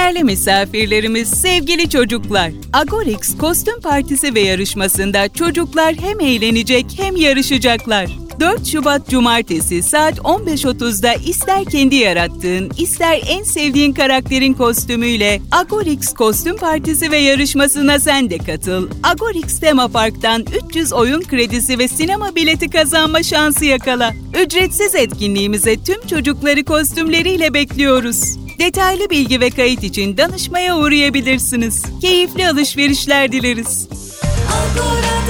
Değerli misafirlerimiz, sevgili çocuklar, Agorix Kostüm Partisi ve yarışmasında çocuklar hem eğlenecek hem yarışacaklar. 4 Şubat Cumartesi saat 15.30'da ister kendi yarattığın, ister en sevdiğin karakterin kostümüyle Agorix Kostüm Partisi ve yarışmasına sen de katıl. Agorix Tema Park'tan 300 oyun kredisi ve sinema bileti kazanma şansı yakala. Ücretsiz etkinliğimize tüm çocukları kostümleriyle bekliyoruz. Detaylı bilgi ve kayıt için danışmaya uğrayabilirsiniz. Keyifli alışverişler dileriz. Agora.